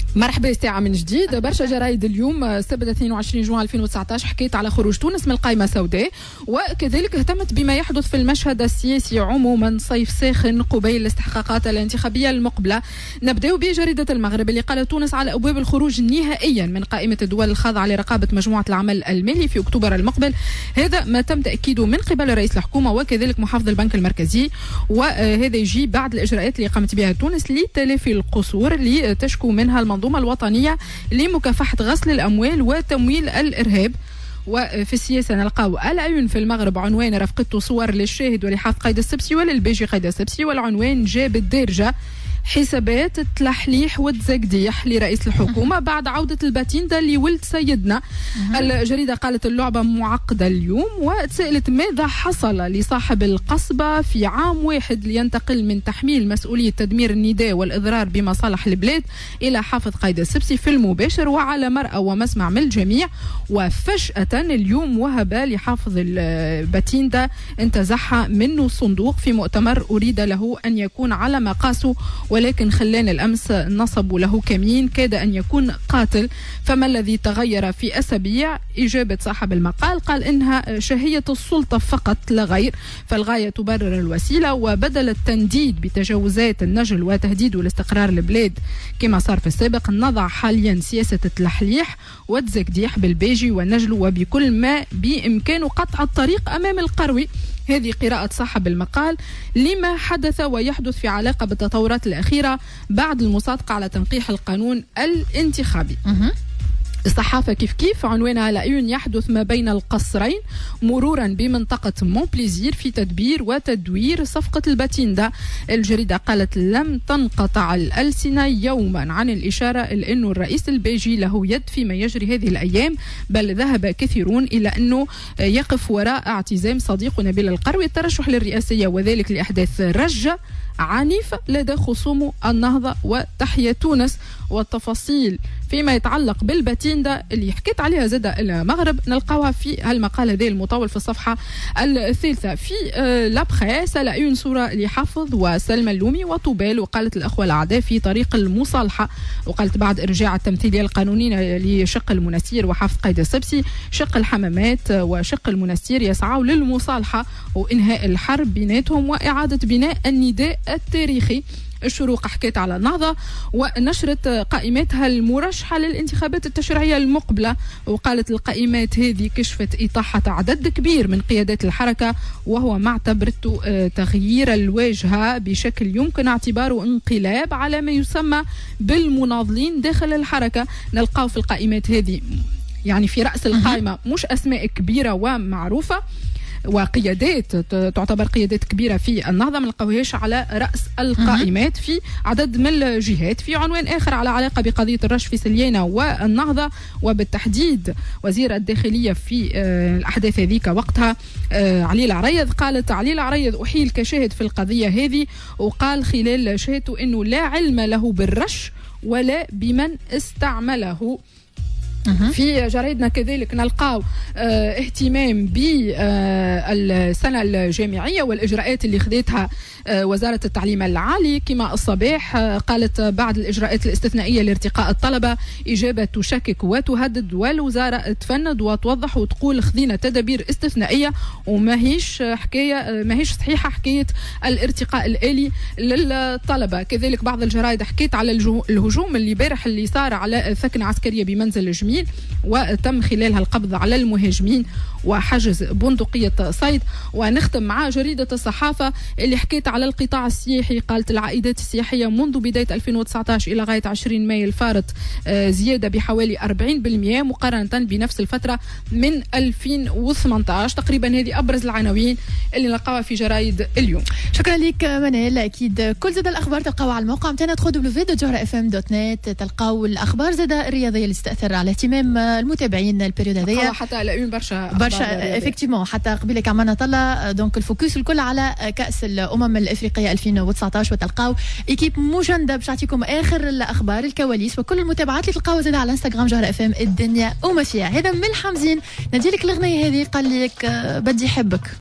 مرحبا ساعة من جديد. برشا جرايد اليوم السبت 22 جوان 2019 حكيت على خروج تونس من القائمة السوداء، وكذلك اهتمت بما يحدث في المشهد السياسي عموما. صيف ساخن قبيل الاستحقاقات الانتخابية المقبلة. نبدأ بجريدة المغرب اللي قالت تونس على أبواب الخروج نهائيا من قائمة الدول الخاضعة لرقابة مجموعة العمل المالي في أكتوبر المقبل. هذا ما تم تأكيده من قبل رئيس الحكومة وكذلك محافظ البنك المركزي، وهذا يجي بعد الإجراءات اللي قامت بها تونس لتلافي القصور اللي تشكو منها المنظومة الوطنية لمكافحة غسل الأموال وتمويل الإرهاب. وفي السياسة نلقاو العيون في المغرب عنوان رفقت صور للشاهد ولحاف قيد السبسي وللبيجي قيد السبسي، والعنوان جاب الدارجة حسابات التلحليح والتزقديح لرئيس الحكومة بعد عودة الباتيندا اللي ولد سيدنا. الجريدة قالت اللعبة معقدة اليوم، وتسألت ماذا حصل لصاحب القصبة في عام واحد لينتقل من تحميل مسؤولية تدمير النداء والإضرار بمصالح البلاد إلى حافظ قيد السبسي في المباشر وعلى مرأى ومسمع من الجميع. وفجأة اليوم وهب لحافظ الباتيندا انتزعها منه الصندوق في مؤتمر أريد له أن يكون على مقاسه، ولكن خلان الأمس نصبوا له كمين كاد أن يكون قاتل. فما الذي تغير في أسابيع؟ إجابة صاحب المقال قال إنها شهية السلطة فقط لا غير، فالغاية تبرر الوسيلة، وبدل التنديد بتجاوزات النجل وتهديد الاستقرار البلاد كما صار في السابق، نضع حاليا سياسة التلحليح والتزقديح بالبيجي والنجل وبكل ما بإمكانه قطع الطريق أمام القروي. هذه قراءة صاحب المقال لما حدث ويحدث في علاقة بالتطورات الأخيرة بعد المصادقة على تنقيح القانون الانتخابي. الصحافة كيف عنوانها على عيون يحدث ما بين القصرين مرورا بمنطقة مونبليزير في تدبير وتدوير صفقة الباتيندا. الجريدة قالت لم تنقطع الألسنة يوما عن الإشارة إلى أنه الرئيس البيجي له يد فيما يجري هذه الأيام، بل ذهب كثيرون إلى أنه يقف وراء اعتزام صديق نبيل القروي الترشح للرئاسية، وذلك لأحداث رجة عنيفة لدى خصوم النهضة وتحيا تونس. والتفاصيل فيما يتعلق بالباتيندا اللي حكيت عليها زاد المغرب نلقاوها في هالمقال هذا المطول في الصفحة الثالثة. في لابخيس العيون صورة لحافظ وسلمى اللومي وطوبال، وقالت الأخوة الأعداء في طريق المصالحة، وقالت بعد إرجاع التمثيلية القانونية لشق المنسير وحافظ قيد السبسي، شق الحمامات وشق المنسير يسعوا للمصالحة وإنهاء الحرب بيناتهم وإعادة بناء النداء التاريخي. الشروق حكيت على النهضة ونشرت قائماتها المرشحة للانتخابات التشريعية المقبلة، وقالت القائمات هذه كشفت إطاحة عدد كبير من قيادات الحركة، وهو ما اعتبرته تغيير الواجهة بشكل يمكن اعتباره انقلاب على ما يسمى بالمناضلين داخل الحركة. نلقاو في القائمات هذه يعني في رأس القائمة مش أسماء كبيرة ومعروفة وقيادات تعتبر قيادات كبيرة في النهضة، ما نلقاوهاش على رأس القائمات في عدد من الجهات. في عنوان آخر على علاقة بقضية الرش في سليانة والنهضة، وبالتحديد وزير الداخلية في الأحداث هذيك وقتها علي العريض. قالت علي العريض أحيل كشاهد في القضية هذه، وقال خلال شهادته أنه لا علم له بالرش ولا بمن استعمله. في جريدنا كذلك نلقاو اهتمام بالسنة الجامعية والإجراءات اللي خذتها وزارة التعليم العالي. كما الصباح قالت بعد الإجراءات الاستثنائية لارتقاء الطلبة إجابة تشكك وتهدد، والوزارة تفند وتوضح وتقول خذينا تدابير استثنائية وما هيش حكاية ما هيش صحيحة حكاية الارتقاء الآلي للطلبة. كذلك بعض الجرائد حكيت على الهجوم اللي بارح اللي صار على ثكنة عسكرية بمنزل جميل، وتم خلالها القبض على المهاجمين وحجز بندقية صيد. ونختم مع جريدة الصحافة اللي حكيت على القطاع السياحي. قالت العائدات السياحية منذ بداية 2019 إلى غاية 20 مايو الفارط زيادة بحوالي 40% مقارنة بنفس الفترة من 2018. تقريبا هذه أبرز العناوين اللي نلقاها في جرائد اليوم. شكرا لك منال. أكيد كل زاد الأخبار تلقاوها على الموقع متاعنا www.johra.fm.net. تلقاو الأخبار زاد الرياضية اللي تستأثر على اهتمام المتابعين البريود هذيا، حتى العيون برشا افكتيفمون حتى قبيلك عملنا طلع دونك الفوكس الكل على كأس الأمم الأفريقية 2019، وتلقاو ايكيب مجندة باش تعطيكم آخر الأخبار الكواليس وكل المتابعات اللي تلقاوها زاد على انستغرام جوهرة اف ام الدنيا وما فيها. هذا من حمزين نديلك الأغنية هذه قال لك بدي حبك.